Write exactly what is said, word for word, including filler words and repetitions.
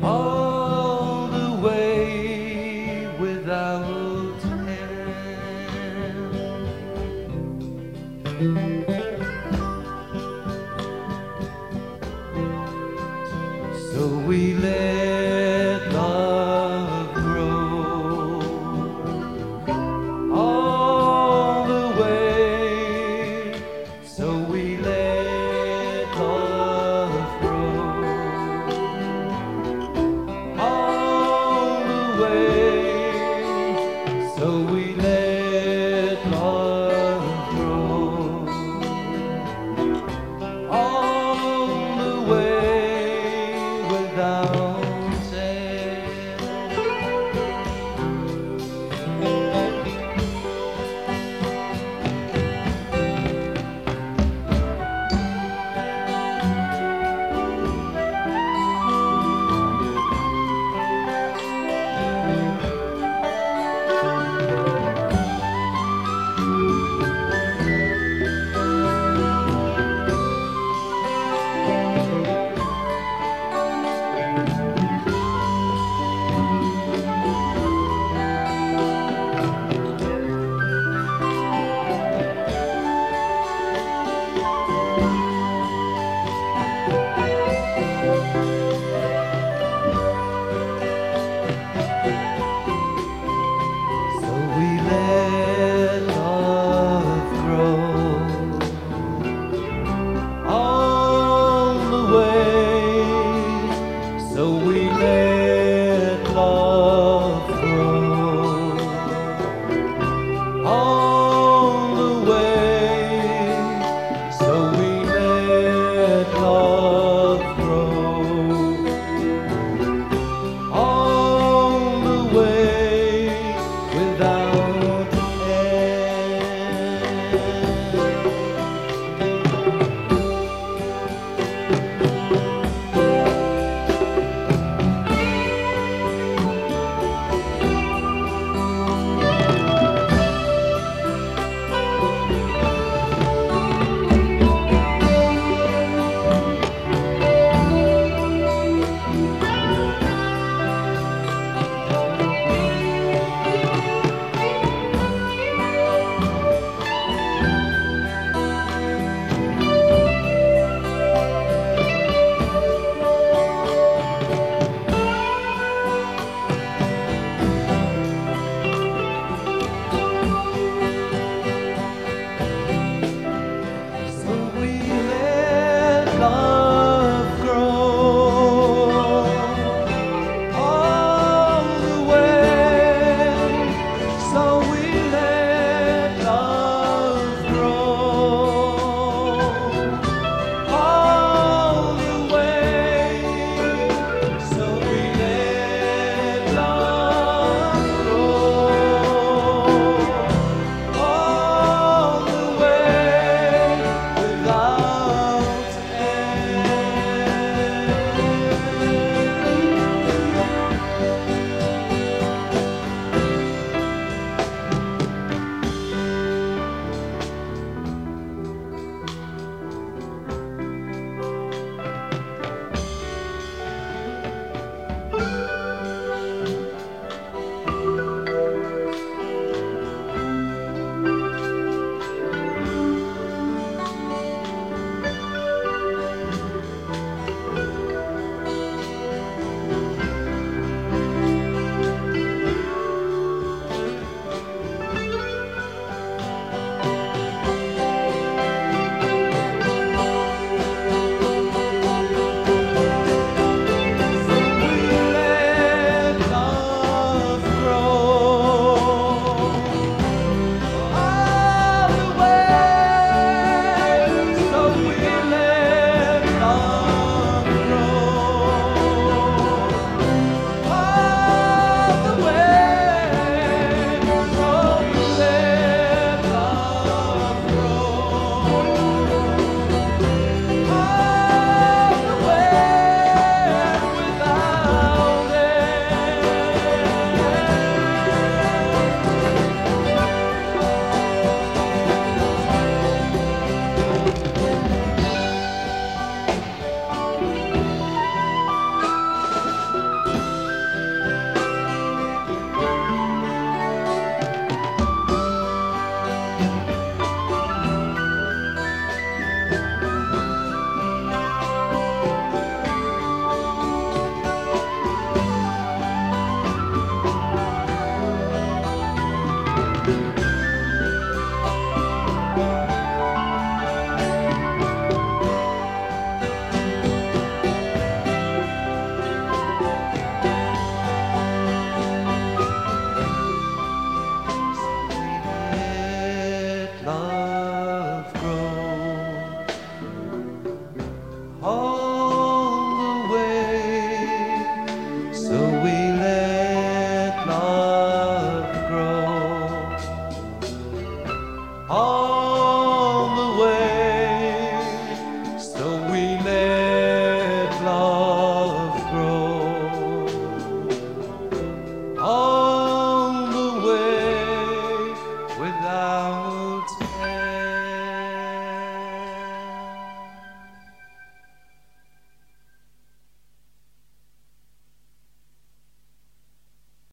all the way without end. So we let love grow all the way. So we let love grow all the way. So we let love grow all the way without end. So we let love grow all the way. So we let love grow all the way without end. all the way. So we let love grow all the way. So we let love grow all the way without